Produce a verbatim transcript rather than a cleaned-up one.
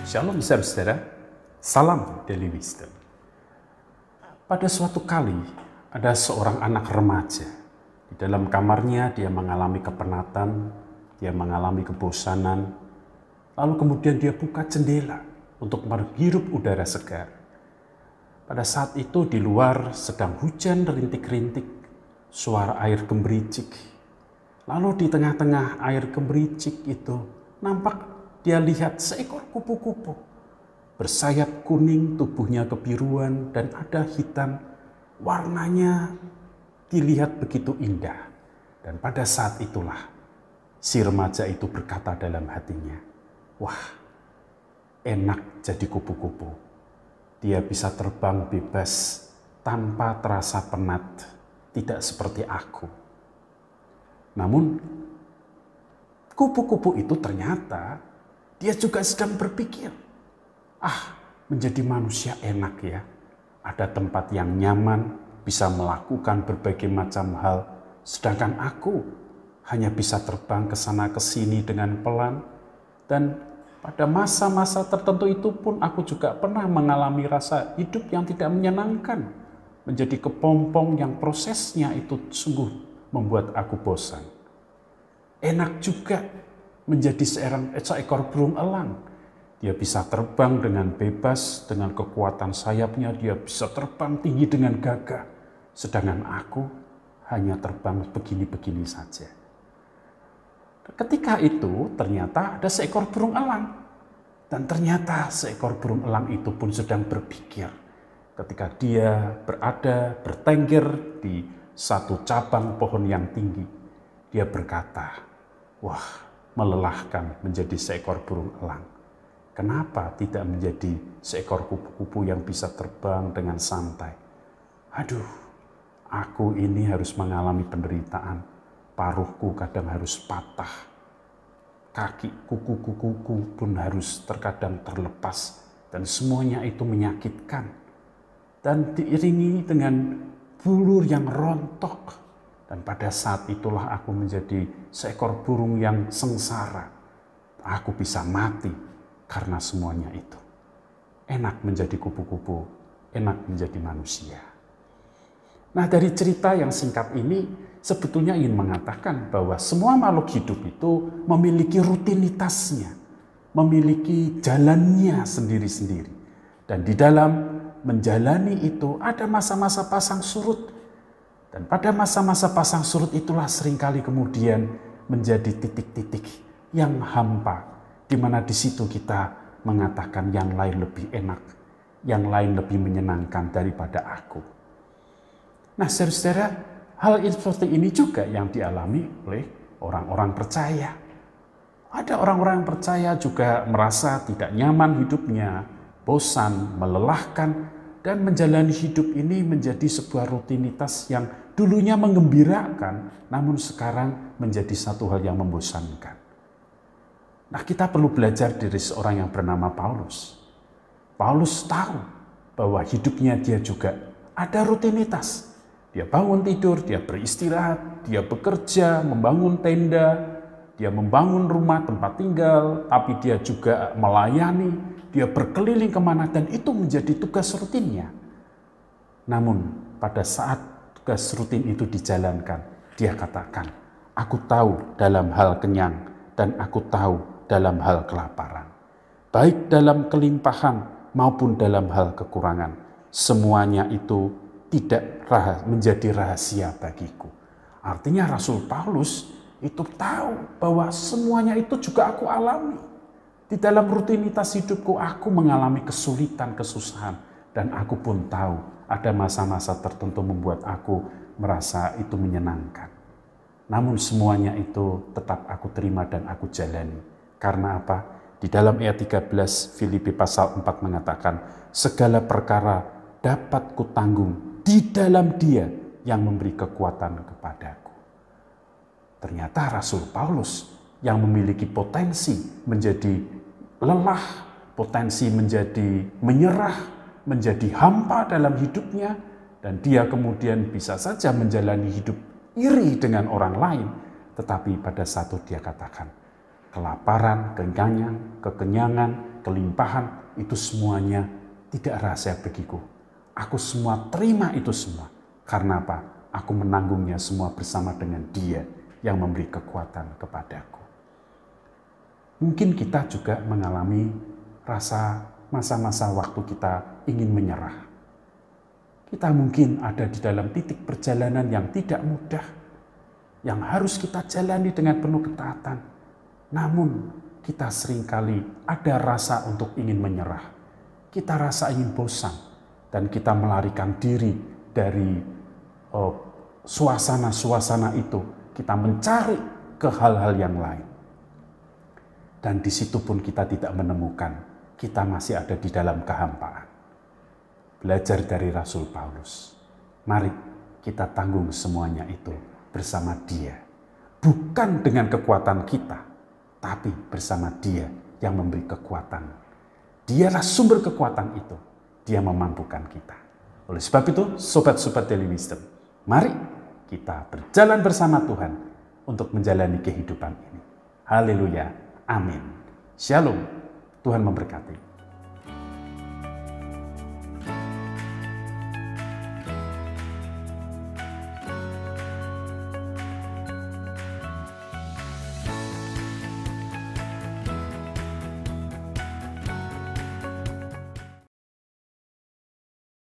Shalom saudara, salam Daily Wisdom. Pada suatu kali ada seorang anak remaja. Di dalam kamarnya dia mengalami kepenatan, dia mengalami kebosanan. Lalu kemudian dia buka jendela untuk menghirup udara segar. Pada saat itu di luar sedang hujan rintik-rintik, suara air gemericik. Lalu di tengah-tengah air gemericik itu nampak dia lihat seekor kupu-kupu. Bersayap kuning, tubuhnya kebiruan dan ada hitam. Warnanya dilihat begitu indah. Dan pada saat itulah si remaja itu berkata dalam hatinya, wah, enak jadi kupu-kupu. Dia bisa terbang bebas tanpa terasa penat, tidak seperti aku. Namun kupu-kupu itu ternyata dia juga sedang berpikir, ah, menjadi manusia enak ya. Ada tempat yang nyaman, bisa melakukan berbagai macam hal. Sedangkan aku hanya bisa terbang ke sana ke sini dengan pelan. Dan pada masa-masa tertentu itu pun aku juga pernah mengalami rasa hidup yang tidak menyenangkan. Menjadi kepompong yang prosesnya itu sungguh membuat aku bosan. Enak juga menjadi seorang, seekor burung elang. Dia bisa terbang dengan bebas, dengan kekuatan sayapnya, dia bisa terbang tinggi dengan gagah. Sedangkan aku hanya terbang begini-begini saja. Ketika itu ternyata ada seekor burung elang. Dan ternyata seekor burung elang itu pun sedang berpikir. Ketika dia berada, bertengger di satu cabang pohon yang tinggi. Dia berkata, wah, melelahkan menjadi seekor burung elang. Kenapa tidak menjadi seekor kupu-kupu yang bisa terbang dengan santai? Aduh, aku ini harus mengalami penderitaan. Paruhku kadang harus patah. Kaki kuku-kukuku pun harus terkadang terlepas. Dan semuanya itu menyakitkan. Dan diiringi dengan bulu yang rontok. Dan pada saat itulah aku menjadi seekor burung yang sengsara. Aku bisa mati karena semuanya itu. Enak menjadi kupu-kupu, enak menjadi manusia. Nah, dari cerita yang singkat ini sebetulnya ingin mengatakan bahwa semua makhluk hidup itu memiliki rutinitasnya, memiliki jalannya sendiri-sendiri. Dan di dalam menjalani itu ada masa-masa pasang surut. Dan pada masa-masa pasang surut itulah seringkali kemudian menjadi titik-titik yang hampa. Di mana di situ kita mengatakan yang lain lebih enak, yang lain lebih menyenangkan daripada aku. Nah saudara-saudara, hal seperti ini juga yang dialami oleh orang-orang percaya. Ada orang-orang yang percaya juga merasa tidak nyaman hidupnya, bosan, melelahkan, dan menjalani hidup ini menjadi sebuah rutinitas yang dulunya menggembirakan, namun sekarang menjadi satu hal yang membosankan. Nah, kita perlu belajar dari seorang yang bernama Paulus. Paulus tahu bahwa hidupnya dia juga ada rutinitas. Dia bangun tidur, dia beristirahat, dia bekerja, membangun tenda, dia membangun rumah tempat tinggal, tapi dia juga melayani. Dia berkeliling kemana dan itu menjadi tugas rutinnya. Namun pada saat tugas rutin itu dijalankan, dia katakan, aku tahu dalam hal kenyang dan aku tahu dalam hal kelaparan. Baik dalam kelimpahan maupun dalam hal kekurangan. Semuanya itu tidak menjadi rahasia bagiku. Artinya Rasul Paulus itu tahu bahwa semuanya itu juga aku alami. Di dalam rutinitas hidupku aku mengalami kesulitan, kesusahan. Dan aku pun tahu ada masa-masa tertentu membuat aku merasa itu menyenangkan. Namun semuanya itu tetap aku terima dan aku jalani. Karena apa? Di dalam ayat tiga belas Filipi pasal empat mengatakan, segala perkara dapat kutanggung di dalam Dia yang memberi kekuatan kepadaku. Ternyata Rasul Paulus yang memiliki potensi menjadi lelah, potensi menjadi menyerah, menjadi hampa dalam hidupnya, dan dia kemudian bisa saja menjalani hidup iri dengan orang lain. Tetapi pada satu dia katakan, kelaparan, kekenyangan, kekenyangan, kelimpahan, itu semuanya tidak rahasia bagiku. Aku semua terima itu semua. Karena apa? Aku menanggungnya semua bersama dengan Dia yang memberi kekuatan kepadaku. Mungkin kita juga mengalami rasa masa-masa waktu kita ingin menyerah. Kita mungkin ada di dalam titik perjalanan yang tidak mudah, yang harus kita jalani dengan penuh ketaatan. Namun kita seringkali ada rasa untuk ingin menyerah. Kita rasa ingin bosan dan kita melarikan diri dari uh, suasana-suasana itu. Kita mencari ke hal-hal yang lain. Dan di situ pun kita tidak menemukan, kita masih ada di dalam kehampaan. Belajar dari Rasul Paulus. Mari kita tanggung semuanya itu bersama Dia. Bukan dengan kekuatan kita, tapi bersama Dia yang memberi kekuatan. Dialah sumber kekuatan itu. Dia memampukan kita. Oleh sebab itu, sobat-sobat Daily Wisdom, mari kita berjalan bersama Tuhan untuk menjalani kehidupan ini. Haleluya. Amin. Shalom. Tuhan memberkati.